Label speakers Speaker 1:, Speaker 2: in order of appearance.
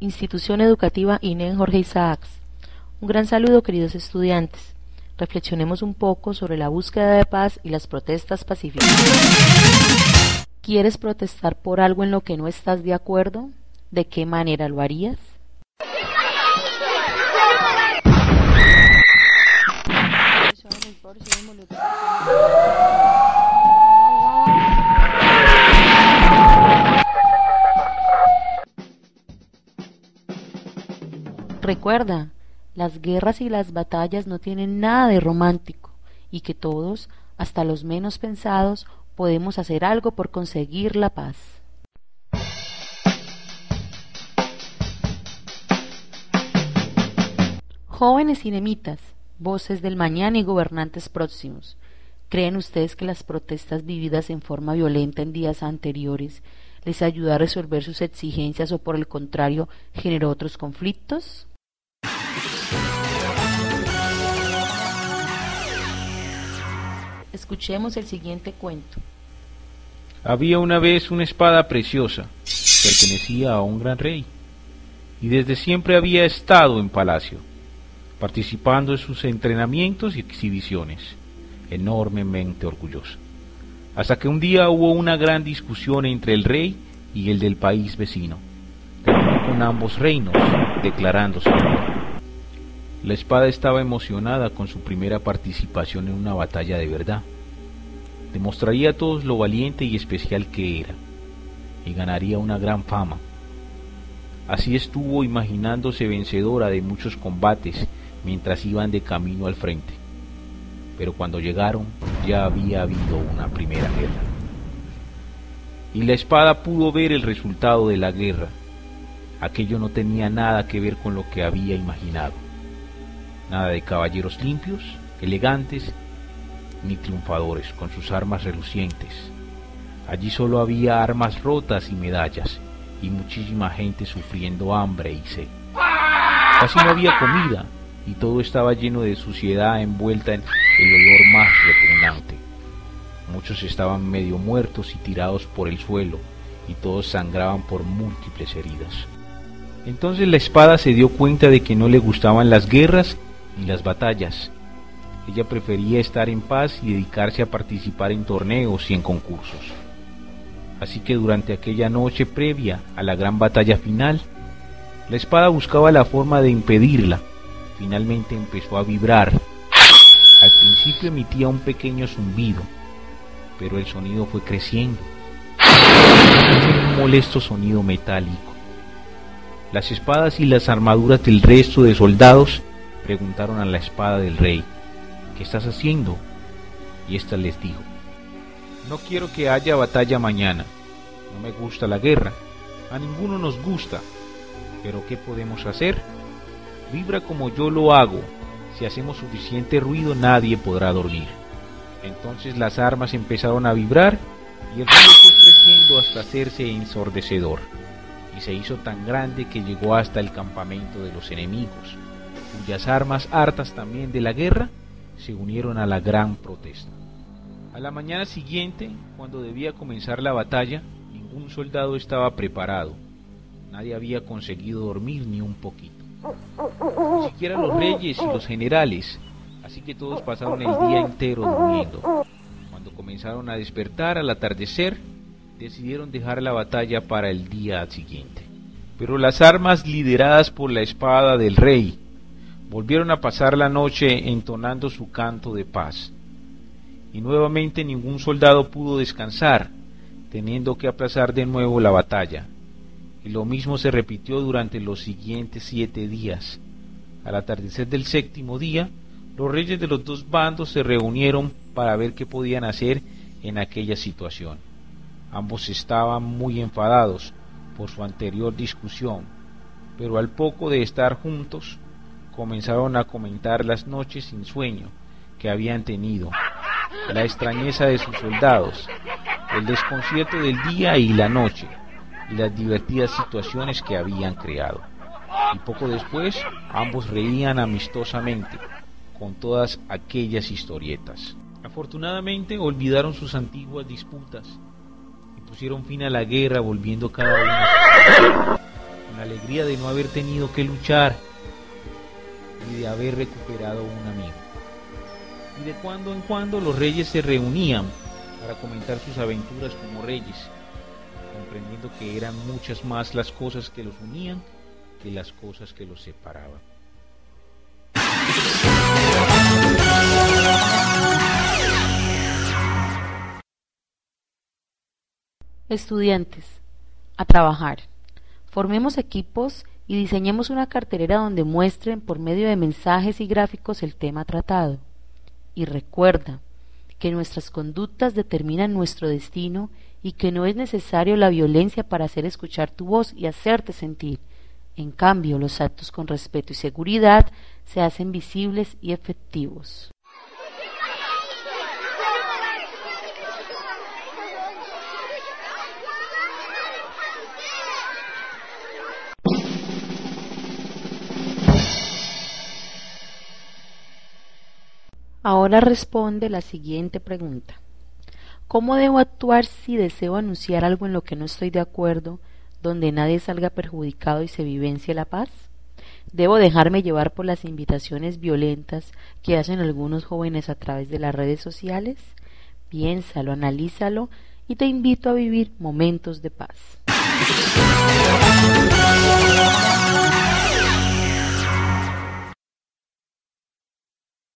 Speaker 1: Institución Educativa INEN Jorge Isaacs. Un gran saludo, queridos estudiantes. Reflexionemos un poco sobre la búsqueda de paz y las protestas pacíficas. ¿Quieres protestar por algo en lo que no estás de acuerdo? ¿De qué manera lo harías? Recuerda, las guerras y las batallas no tienen nada de romántico y que todos, hasta los menos pensados, podemos hacer algo por conseguir la paz. Jóvenes cinemitas, voces del mañana y gobernantes próximos, ¿creen ustedes que las protestas vividas en forma violenta en días anteriores les ayudó a resolver sus exigencias o por el contrario generó otros conflictos? Escuchemos el siguiente cuento.
Speaker 2: Había una vez una espada preciosa, pertenecía a un gran rey, y desde siempre había estado en palacio, participando en sus entrenamientos y exhibiciones, enormemente orgullosa. Hasta que un día hubo una gran discusión entre el rey y el del país vecino, terminó con ambos reinos declarándose. La espada estaba emocionada con su primera participación en una batalla de verdad. Demostraría a todos lo valiente y especial que era, y ganaría una gran fama. Así estuvo imaginándose vencedora de muchos combates mientras iban de camino al frente. Pero cuando llegaron ya había habido una primera guerra. Y la espada pudo ver el resultado de la guerra. Aquello no tenía nada que ver con lo que había imaginado. Nada de caballeros limpios, elegantes, ni triunfadores con sus armas relucientes. Allí solo había armas rotas y medallas, y muchísima gente sufriendo hambre y sed. Casi no había comida, y todo estaba lleno de suciedad envuelta en el olor más repugnante. Muchos estaban medio muertos y tirados por el suelo, y todos sangraban por múltiples heridas. Entonces la espada se dio cuenta de que no le gustaban las guerras ni las batallas. Ella prefería estar en paz y dedicarse a participar en torneos y en concursos. Así que durante aquella noche previa a la gran batalla final, la espada buscaba la forma de impedirla. Finalmente empezó a vibrar. Al principio emitía un pequeño zumbido, pero el sonido fue creciendo. Fue un molesto sonido metálico. Las espadas y las armaduras del resto de soldados preguntaron a la espada del rey: ¿qué estás haciendo? Y ésta les dijo: no quiero que haya batalla mañana. No me gusta la guerra. A ninguno nos gusta. Pero ¿qué podemos hacer? Vibra como yo lo hago. Si hacemos suficiente ruido, nadie podrá dormir. Entonces las armas empezaron a vibrar y el ruido fue creciendo hasta hacerse ensordecedor. Y se hizo tan grande que llegó hasta el campamento de los enemigos, cuyas armas, hartas también de la guerra, se unieron a la gran protesta. A la mañana siguiente, cuando debía comenzar la batalla, ningún soldado estaba preparado. Nadie había conseguido dormir ni un poquito. Ni siquiera los reyes y los generales, así que todos pasaron el día entero durmiendo. Cuando comenzaron a despertar al atardecer, decidieron dejar la batalla para el día siguiente. Pero las armas lideradas por la espada del rey volvieron a pasar la noche entonando su canto de paz. Y nuevamente ningún soldado pudo descansar, teniendo que aplazar de nuevo la batalla. Y lo mismo se repitió durante los siguientes 7 días. Al atardecer del 7º día, los reyes de los dos bandos se reunieron para ver qué podían hacer en aquella situación. Ambos estaban muy enfadados por su anterior discusión, pero al poco de estar juntos, comenzaron a comentar las noches sin sueño que habían tenido, la extrañeza de sus soldados, el desconcierto del día y la noche, y las divertidas situaciones que habían creado. Y poco después, ambos reían amistosamente con todas aquellas historietas. Afortunadamente, olvidaron sus antiguas disputas y pusieron fin a la guerra, volviendo cada uno a su casa. con la alegría de no haber tenido que luchar y de haber recuperado un amigo. Y de cuando en cuando los reyes se reunían para comentar sus aventuras como reyes, comprendiendo que eran muchas más las cosas que los unían que las cosas que los separaban.
Speaker 1: Estudiantes, a trabajar. Formemos equipos y diseñemos una cartelera donde muestren por medio de mensajes y gráficos el tema tratado. Y recuerda que nuestras conductas determinan nuestro destino y que no es necesario la violencia para hacer escuchar tu voz y hacerte sentir. En cambio, los actos con respeto y seguridad se hacen visibles y efectivos. Ahora responde la siguiente pregunta. ¿Cómo debo actuar si deseo anunciar algo en lo que no estoy de acuerdo, donde nadie salga perjudicado y se vivencie la paz? ¿Debo dejarme llevar por las invitaciones violentas que hacen algunos jóvenes a través de las redes sociales? Piénsalo, analízalo y te invito a vivir momentos de paz.